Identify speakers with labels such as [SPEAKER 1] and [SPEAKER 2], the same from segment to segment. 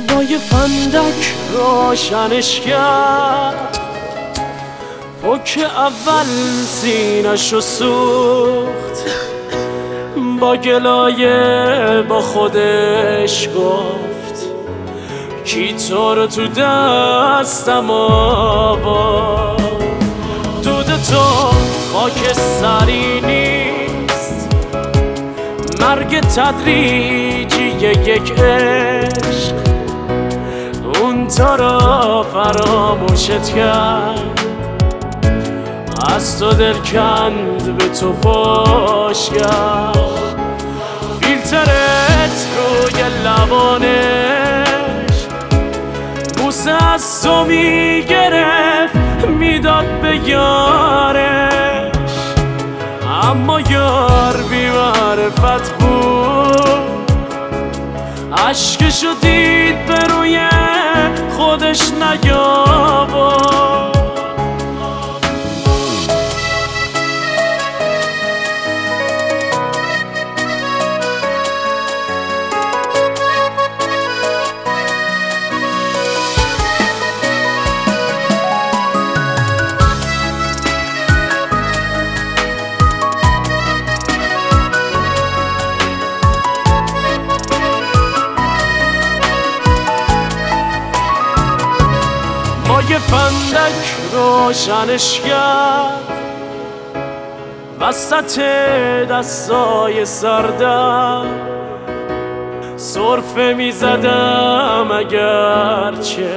[SPEAKER 1] با یه فندک روشنش کرد، پک اول سینه‌شو سوخت، با گلایه با خودش گفت کی تو رو تو دستم آورد. دود تو خاک سری نیست، مرگ تدریجی یک عشق، اون تو را فراموشت کرد، از تو دل کند به تو پاش کرد. فیلترت روی لبانش بوسه از تو میگرفت میداد به یارش، اما یار بی معرفت بود، عشقشو دید به روی خودش نیاورد. یه فندک روشنش کرد، وسط دستای سردم سرفه میزدم، اگرچه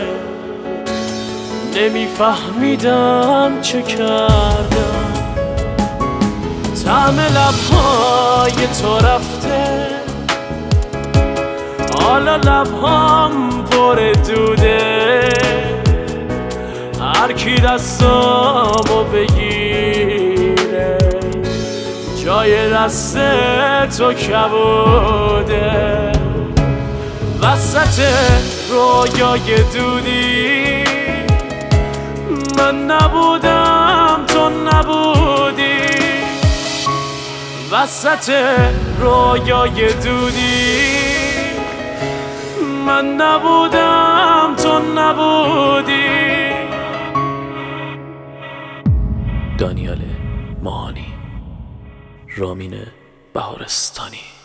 [SPEAKER 1] نمیفهمیدم چه کردم. طعم لبهای تو رفته، حالا لبهام پر دوده، هر کی دستامو بگیره جای دست تو کبوده. وسط رویای دودی من نبودم تو نبودی، وسط رویای دودی من نبودم تو نبودی.
[SPEAKER 2] دانیال ماهانی، رامین بهارستانی.